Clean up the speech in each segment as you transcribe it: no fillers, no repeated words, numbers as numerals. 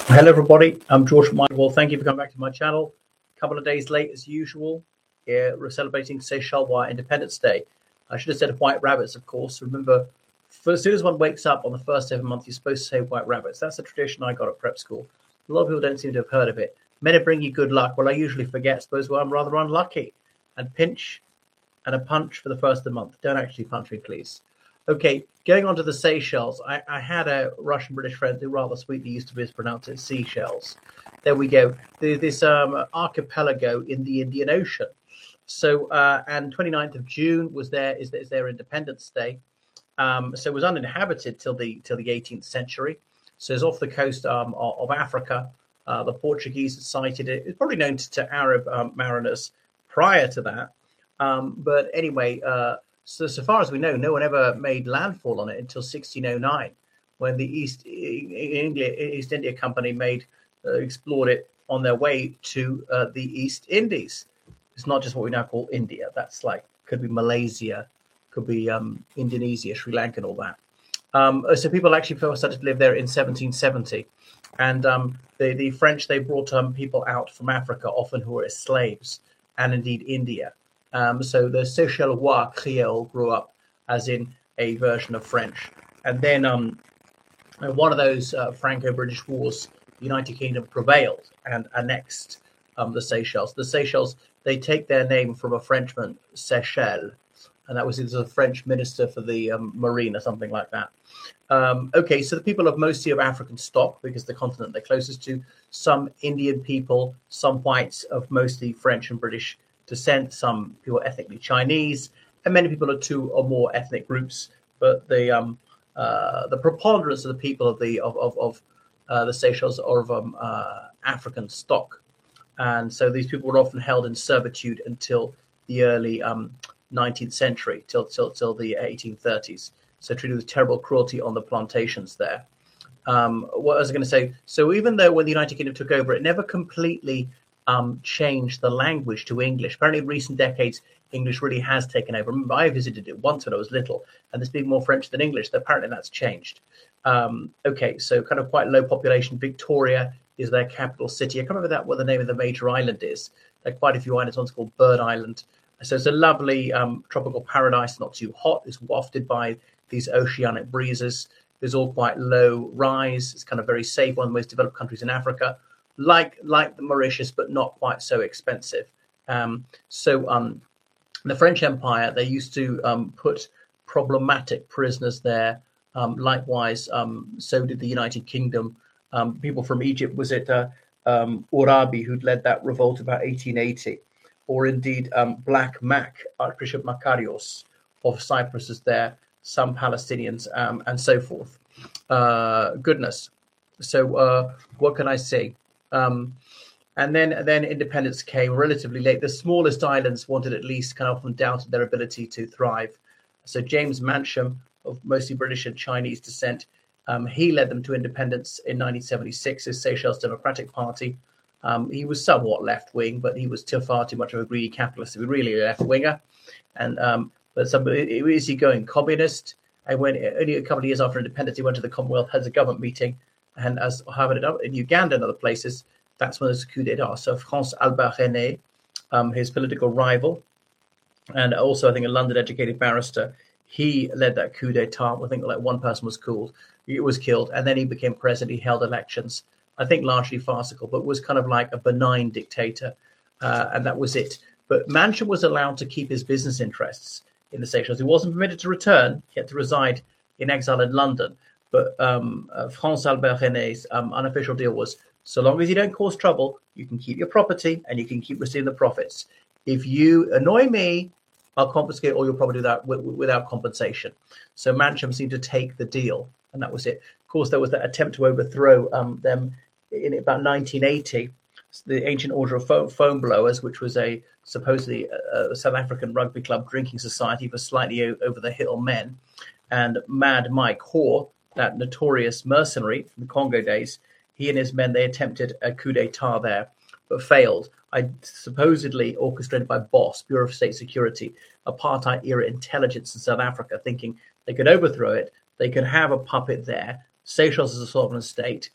Hello, everybody. I'm George Mindwell. Thank you for coming back to my channel. A couple of days late, as usual. Here we're celebrating Seychelles Independence Day. I should have said white rabbits, of course. Remember, as soon as one wakes up on the first day of the month, you're supposed to say white rabbits. That's a tradition I got at prep school. A lot of people don't seem to have heard of it. May it bring you good luck. Well, I usually forget. Suppose I'm rather unlucky. And pinch and a punch for the first of the month. Don't actually punch me, please. Okay, going on to the Seychelles. I had a Russian-British friend who rather sweetly used to mispronounce it Seychelles. There we go. This archipelago in the Indian Ocean. So, and 29th of June is their Independence Day. So it was uninhabited till the 18th century. So it's off the coast of Africa. The Portuguese had sighted it. It's probably known to Arab mariners prior to that. But anyway, so far as we know, no one ever made landfall on it until 1609, when the East India Company explored it on their way to the East Indies. It's not just what we now call India. That's could be Malaysia, could be Indonesia, Sri Lanka, and all that. So people actually first started to live there in 1770, and the French, they brought people out from Africa, often who were as slaves, and indeed India. So the Seychellois Creole grew up as in a version of French. And then one of those Franco-British wars, the United Kingdom prevailed and annexed the Seychelles. The Seychelles, they take their name from a Frenchman, Seychelles, and that was a French minister for the marine or something like that. Okay, so the people are mostly of African stock because the continent they're closest to, some Indian people, some whites of mostly French and British descent, some people ethnically Chinese, and many people are two or more ethnic groups. But the preponderance of the people of the Seychelles are of African stock, and so these people were often held in servitude until the early 19th century, till the 1830s. So treated with terrible cruelty on the plantations there. What was I going to say? So even though when the United Kingdom took over, it never completely changed the language to English. Apparently in recent decades, English really has taken over. Remember, I visited it once when I was little, and there's been more French than English. Apparently that's changed. Okay, so kind of quite low population. Victoria is their capital city. I can't remember what the name of the major island is. There are quite a few islands. One's called Bird Island. So it's a lovely tropical paradise, not too hot. It's wafted by these oceanic breezes. There's all quite low rise. It's kind of very safe, one of the most developed countries in Africa. Like the Mauritius, but not quite so expensive. The French Empire, they used to put problematic prisoners there. Likewise, so did the United Kingdom. People from Egypt, was it Urabi who'd led that revolt about 1880? Or indeed Black Mac, Archbishop Makarios of Cyprus is there, some Palestinians, and so forth. Goodness. So what can I say? And then independence came relatively late. The smallest islands wanted at least kind of often doubted their ability to thrive. So James Mansham, of mostly British and Chinese descent, he led them to independence in 1976 as Seychelles Democratic Party. He was somewhat left-wing, but he was far too much of a greedy capitalist to be really a left-winger. And is he going communist? And when only a couple of years after independence, he went to the Commonwealth, has a government meeting, and as having it in Uganda and other places, that's when there's a coup d'etat. So France-Albert René, his political rival, and also I think a London-educated barrister, he led that coup d'etat. I think one person was killed, and then he became president. He held elections, I think largely farcical, but was kind of like a benign dictator, and that was it. But Mansham was allowed to keep his business interests in the Seychelles. He wasn't permitted to return. He had to reside in exile in London. But France-Albert René's unofficial deal was, so long as you don't cause trouble, you can keep your property and you can keep receiving the profits. If you annoy me, I'll confiscate all your property without compensation. So Mansham seemed to take the deal, and that was it. Of course, there was that attempt to overthrow them in about 1980. The Ancient Order of Foam Blowers, which was supposedly a South African rugby club drinking society for slightly over-the-hill men, and Mad Mike Hoare, that notorious mercenary from the Congo days, he and his men, they attempted a coup d'etat there, but failed. Supposedly orchestrated by BOSS, Bureau of State Security, apartheid-era intelligence in South Africa, thinking they could overthrow it, they could have a puppet there, Seychelles is a sovereign state,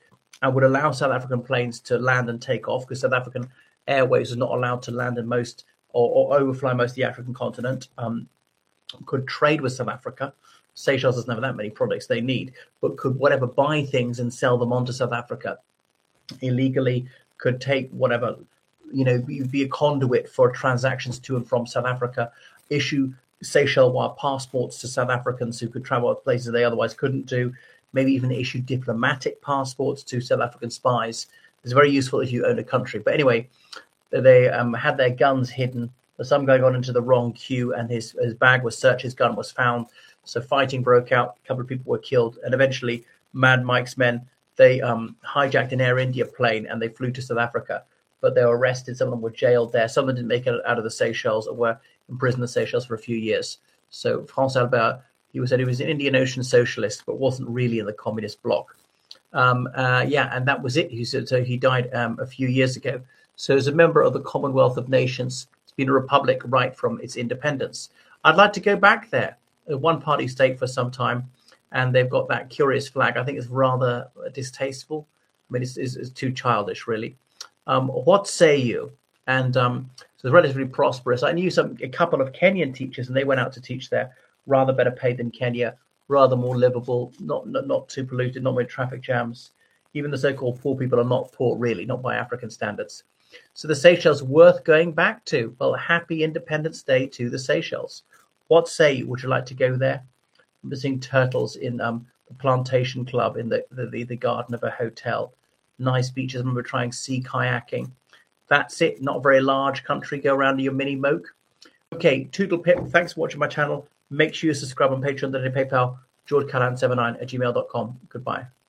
and would allow South African planes to land and take off, because South African Airways is not allowed to land in most or overfly most of the African continent, could trade with South Africa. Seychelles doesn't have that many products they need, but could whatever buy things and sell them onto South Africa illegally, could take whatever, be a conduit for transactions to and from South Africa, issue Seychelles-wide passports to South Africans who could travel to places they otherwise couldn't do, maybe even issue diplomatic passports to South African spies. It's very useful if you own a country. But anyway, they had their guns hidden. Some guy got into the wrong queue and his bag was searched, his gun was found. So fighting broke out, a couple of people were killed, and eventually Mad Mike's men, they hijacked an Air India plane and they flew to South Africa. But they were arrested, some of them were jailed there, some of them didn't make it out of the Seychelles or were imprisoned in the Seychelles for a few years. So Franz Albert, he said he was an Indian Ocean socialist, but wasn't really in the communist bloc. And that was it. He said, so he died a few years ago. So as a member of the Commonwealth of Nations, it's been a republic right from its independence. I'd like to go back there, a one-party state for some time, and they've got that curious flag. I think it's rather distasteful. I mean, it's too childish, really. What say you? And so it's relatively prosperous. I knew a couple of Kenyan teachers, and they went out to teach there, rather better paid than Kenya, rather more livable, not too polluted, not many traffic jams. Even the so-called poor people are not poor, really, not by African standards. So the Seychelles worth going back to. Well, happy Independence Day to the Seychelles. What say you? Would you like to go there? I'm seeing turtles in the Plantation Club in the garden of a hotel. Nice beaches. I remember trying sea kayaking. That's it. Not a very large country. Go around in your mini moke. Okay, Toodle Pip. Thanks for watching my channel. Make sure you subscribe on Patreon, PayPal, georgecallahan79@gmail.com. Goodbye.